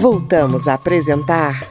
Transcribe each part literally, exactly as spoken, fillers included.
Voltamos a apresentar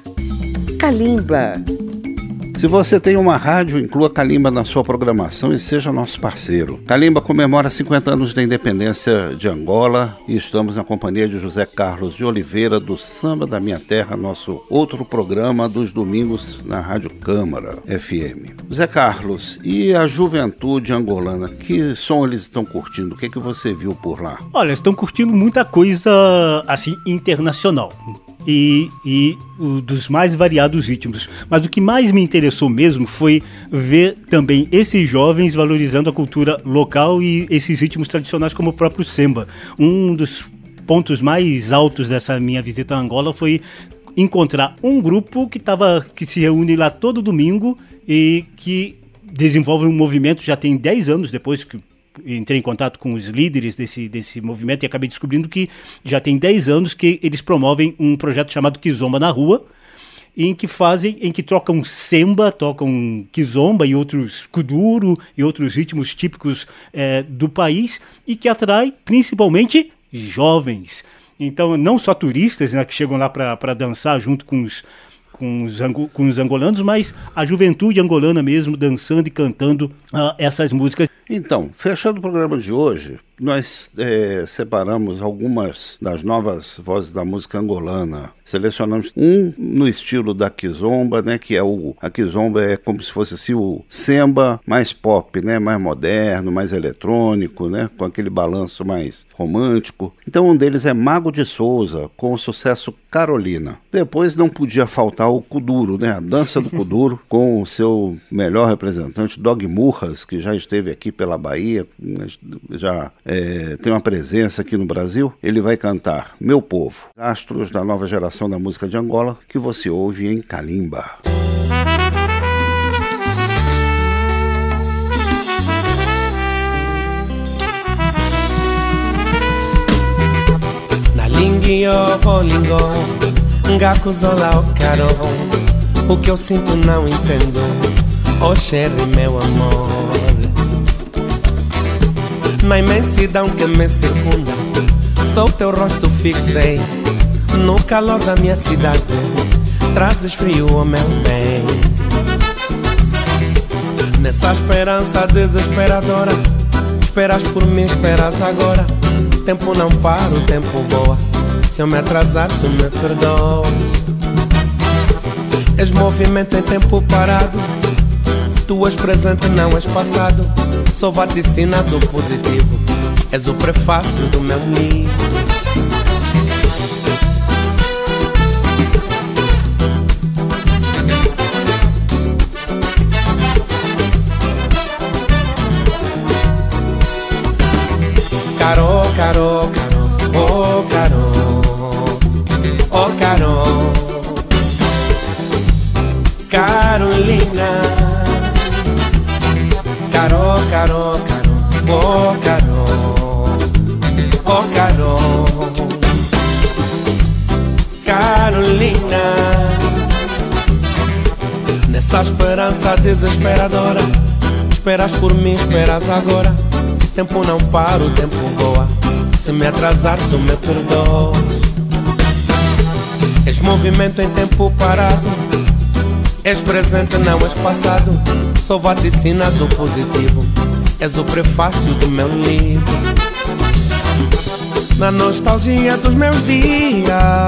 Kalimba. Se você tem uma rádio, inclua Kalimba na sua programação e seja nosso parceiro. Kalimba comemora cinquenta anos da independência de Angola e estamos na companhia de José Carlos de Oliveira, do Samba da Minha Terra, nosso outro programa dos domingos na Rádio Câmara F M. José Carlos, e a juventude angolana, que som eles estão curtindo? O que é que você viu por lá? Olha, estão curtindo muita coisa assim internacional. E, e o, dos mais variados ritmos. Mas o que mais me interessou mesmo foi ver também esses jovens valorizando a cultura local e esses ritmos tradicionais como o próprio samba. Um dos pontos mais altos dessa minha visita a Angola foi encontrar um grupo que, tava, que se reúne lá todo domingo e que desenvolve um movimento, já tem dez anos depois que entrei em contato com os líderes desse, desse movimento e acabei descobrindo que já tem dez anos que eles promovem um projeto chamado Kizomba na Rua, em que fazem, em que trocam samba, tocam kizomba e outros kuduro e outros ritmos típicos é, do país e que atrai principalmente jovens. Então, não só turistas, né, que chegam lá para dançar junto com os Com os, com os angolanos, mas a juventude angolana mesmo dançando e cantando uh, essas músicas. Então, fechando o programa de hoje, nós é, separamos algumas das novas vozes da música angolana. Selecionamos um no estilo da kizomba, né, que é o a kizomba é como se fosse assim, o samba mais pop, né, mais moderno, mais eletrônico, né, com aquele balanço mais romântico. Então um deles é Mago de Souza, com o sucesso Carolina. Depois não podia faltar o kuduro, né, a dança do kuduro, com o seu melhor representante, Dog Murras, que já esteve aqui pela Bahia, já é, tem uma presença aqui no Brasil. Ele vai cantar Meu Povo, astros da nova geração da música de Angola, que você ouve em Kalimba. Na linguio lingo, ngakuzola o caro. O que eu sinto não entendo, oh Sherry, meu amor. Na imensidão que me circunda, só o teu rosto fixei. No calor da minha cidade, trazes frio, oh meu bem. Nessa esperança desesperadora, esperas por mim, esperas agora. Tempo não para, o tempo voa. Se eu me atrasar, tu me perdoas. És movimento em tempo parado, tu és presente, não és passado. Só vaticinas o positivo, és o prefácio do meu livro. Caro, caro, caro, oh caro, oh caro, Carolina. Caro, caro, caro, oh caro, oh caro, Carolina. Nessa esperança desesperadora, esperas por mim, esperas agora. Tempo não para, o tempo voa. Se me atrasar, tu me perdoas. És movimento em tempo parado, és presente, não és passado. Só vaticinas o positivo, és o prefácio do meu livro. Na nostalgia dos meus dias,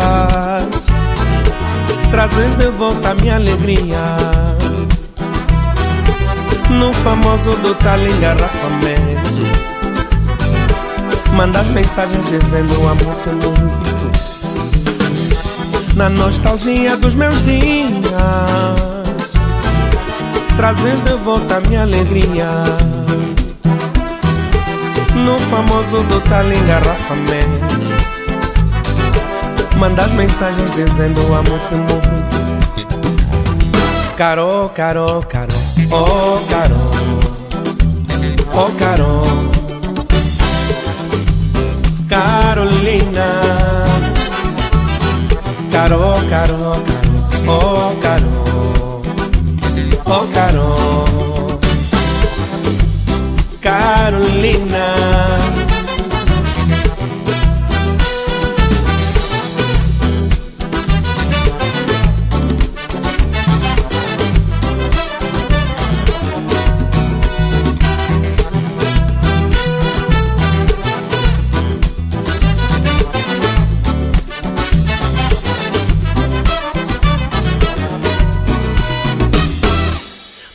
trazes de volta a minha alegria. No famoso do tal engarrafamento, mandas mensagens dizendo amo-te muito. Na nostalgia dos meus dias, trazes de volta a minha alegria. No famoso do tal engarrafamento, mandas mensagens dizendo amo-te muito. Caro, caro, caro, oh caro, oh caro, Carolina. Caro, caro, caro, oh caro, oh caro, Carolina.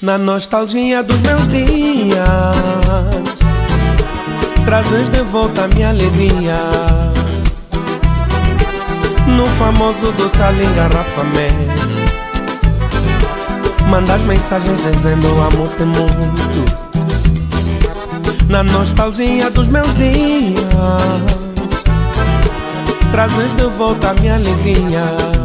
Na nostalgia dos meus dias, trazes de volta a minha alegria. No famoso do tal engarrafamento, mandas mensagens dizendo amo-te muito. Na nostalgia dos meus dias, trazes de volta a minha alegria.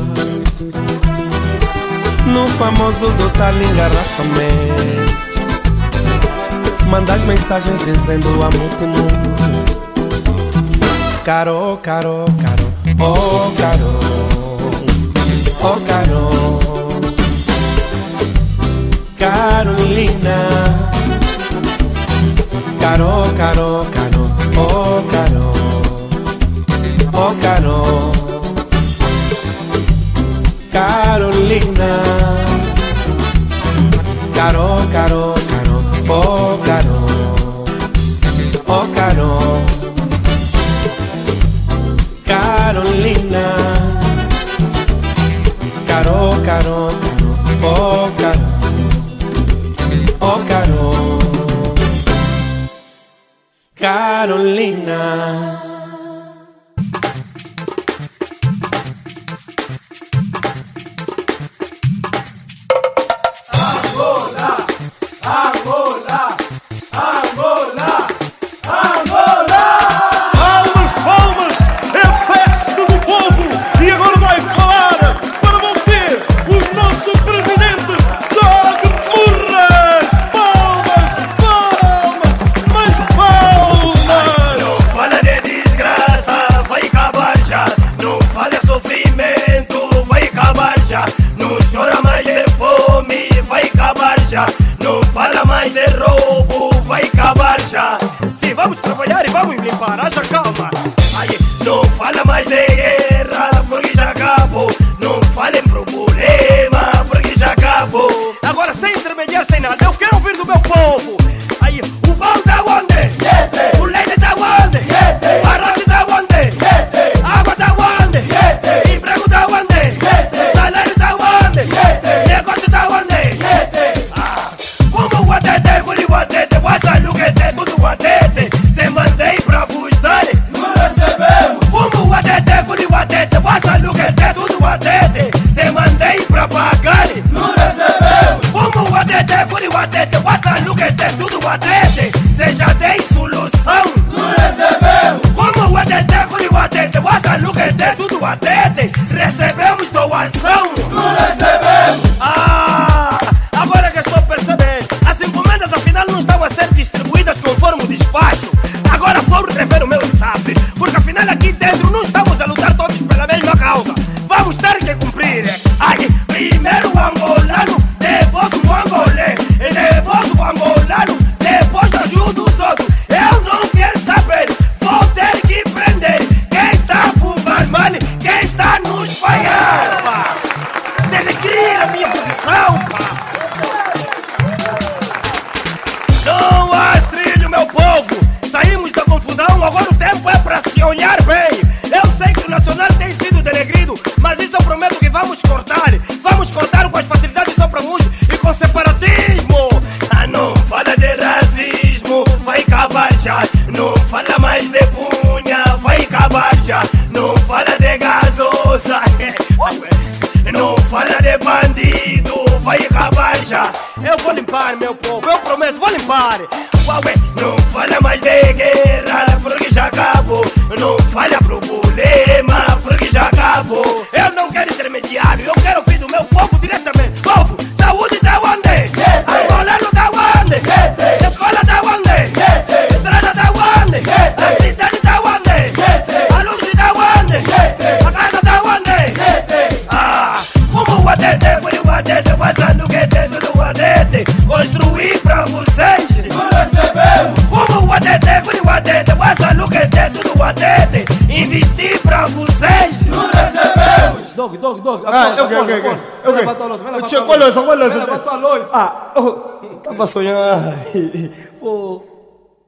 No famoso do tal engarrafamento, mandas mensagens dizendo amo-te muito. Caro, caro, caro, oh caro, oh caro, Carolina. Caro, caro, caro, oh caro, oh caro, Carolina. Caro, caro, caro, oh caro, oh caro, Carolina. Caro, caro, caro, oh caro, oh caro, Carolina. Não fala mais de roubo, vai acabar já. Se vamos trabalhar e vamos limpar, haja calma. Aí, não fala mais de guerra, porque já acabou. Não falem problema, porque já acabou. Agora sem intermediar, sem nada, eu quero ouvir do meu povo. Aí, o pão tá onde? Yete. O leite tá onde? Yete. Arroz tá onde? Yete. Água tá onde? Yete. Emprego tá onde? Yete. Salário tá onde? Yete. Negócio tá onde? Yete. Como o atete, guri o atete, passa luguete, tudo o atete. Se mandei pra vos dar, não recebemos. Como o atete, guri o atete, passa luguete, tudo o atete. Se mandei pra pagar, não recebemos. Como o atete, guri o atete, passa luguete, tudo o atete. Se já dei solução, não recebemos. Como o atete, guri o atete, passa luguete, tudo o atete. Recebemos doação, não recebemos. Ah, agora que estou percebendo, as encomendas afinal não estão a ser distribuídas conforme o despacho. Agora vou rever o meu staff, porque afinal aqui dentro não estamos a lutar todos pela mesma causa. Vamos ter que cumprir. Aí, primeiro o angolano, depois o angolê, e depois o angolano, depois ajuda os outros. Eu não quero saber, vou ter que prender quem está por barman, quem está nos paiar, pá. Denegrir a minha posição, pá. Não há trilho, meu povo. Saímos da confusão, agora o tempo é pra se olhar bem. Eu sei que o nacional tem sido denegrido, mas isso eu prometo que vamos cortar. Vamos cortar com as facilidades só pra uns e com separatismo. Ah, não fala de racismo, vai acabar já. Não fala mais de punha, vai acabar já. Não fala de gasosa, não fala de bandido, vai acabar já. Eu vou limpar, meu povo, eu prometo, vou limpar. Ué, não fala mais de guerra, porque já acabou. Não fala problema, porque já acabou. Eu não quero intermediário, eu quero ouvir do meu povo diretamente. Povo, saúde tá onde? Angolano tá onde? Escola tá onde? Estrada tá onde? A cidade tá onde? A luz tá onde? A casa tá onde? Ah, como o atete, por o atete, passando que tem tudo o atete. Construir pra vocês, não recebemos. Como o atete, por o atete, passando que tem tudo o atete. Investir pra vocês, não recebemos. Dog, dog, dog. Ah, ok, ok, ok. Vai levantar a louça, vai levantar Tio, qual louça, qual louça? Vai levantar a louça. Ah, oh, tava sonhando. Pô.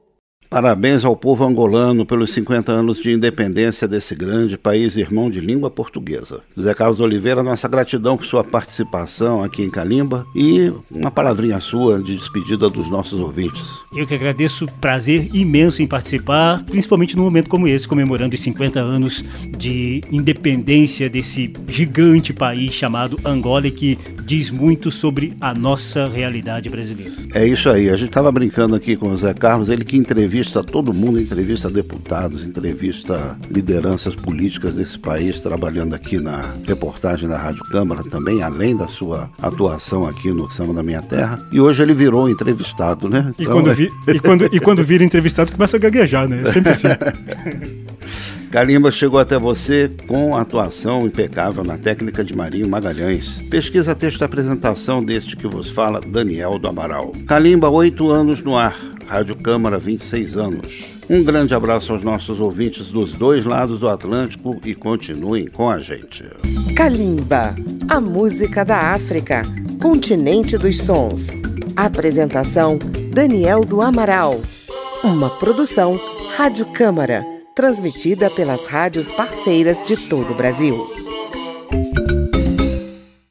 Parabéns ao povo angolano pelos cinquenta anos de independência desse grande país irmão de língua portuguesa. José Carlos Oliveira, nossa gratidão por sua participação aqui em Calimba e uma palavrinha sua de despedida dos nossos ouvintes. Eu que agradeço, prazer imenso em participar, principalmente num momento como esse, comemorando os cinquenta anos de independência desse gigante país chamado Angola, e que diz muito sobre a nossa realidade brasileira. É isso aí, a gente estava brincando aqui com o Zé Carlos, ele que entrevista todo mundo, entrevista deputados, entrevista lideranças políticas desse país, trabalhando aqui na reportagem da Rádio Câmara também, além da sua atuação aqui no Samba da Minha Terra, e hoje ele virou entrevistado, né? E, então, quando, é... vi, e, quando, e quando vira entrevistado começa a gaguejar, né? É sempre assim. Calimba chegou até você com a atuação impecável na técnica de Marinho Magalhães. Pesquisa, texto e apresentação deste que vos fala, Daniel do Amaral. Calimba, oito anos no ar. Rádio Câmara, vinte e seis anos. Um grande abraço aos nossos ouvintes dos dois lados do Atlântico e continuem com a gente. Calimba, a música da África, continente dos sons. Apresentação, Daniel do Amaral. Uma produção Rádio Câmara, transmitida pelas rádios parceiras de todo o Brasil.